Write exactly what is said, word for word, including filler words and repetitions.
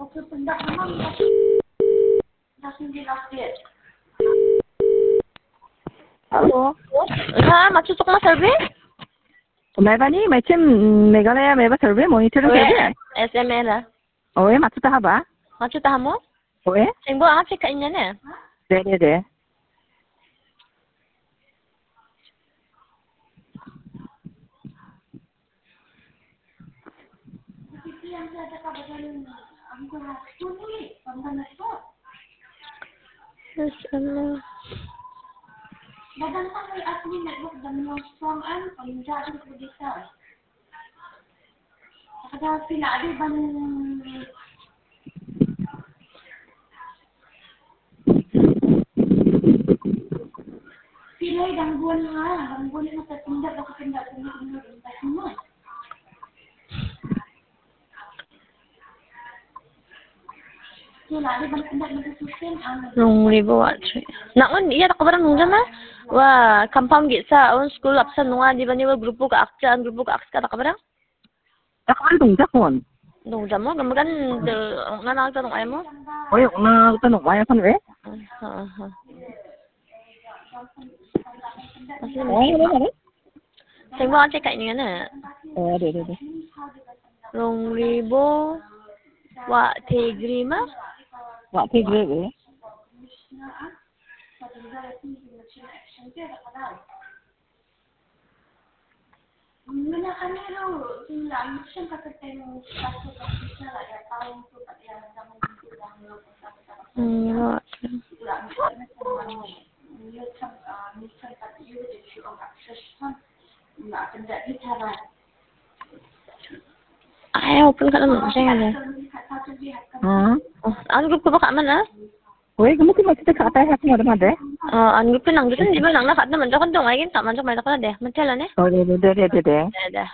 Halo. Ha, masuk ma survey? Maibani, macam Meghalaya meba survey, monitoring survey. S M L. Oh, eh, masuk tahap ah? Masuk tahap mo? Oh, eh? Singbo ang check kain niya na. De, de, de. S M L. Badan tak kay asli network dan yung strong an penjat itu bisa. Ada sila ada ban sila gangguan ha, gangguan na sa tindak ako tindak tindak tindak semua. Sila ada ban tindak ban sustain ang Nung ribo atri. Nakon iya tak barang nung jama. Wa compound gitsa on school apsa nunga di bani wa grupo ka aksa an grupo ka aksa tak barang. Ako ang tungjakon. Nung jamo gamgan de ngana ta nung ay mo. Oh, eh, una tanong maya kan eh? Ha ha. Oh, eh, eh. Singbo ang check kain niya na. Oh, de, de, de. Nung ribo wa tegrima. Wak tigre eh? Mula kami raw, sila ang siyang kakatay ng kaso ng isa la ya taong to pati ang damang kulang ng Hmm, wa. Ay, open ka naman siya nga. Hmm? Oh, ang group ko ba ka man ah? Oh, eh, kamu masih tak katay hati ada mana? Ah, ang group ko lang dito, di ba lang lakat naman. Dito kan dong, ay, kinta man, so may nakala de. Magkala ne? Oh, de, de, de, de, de. De, de.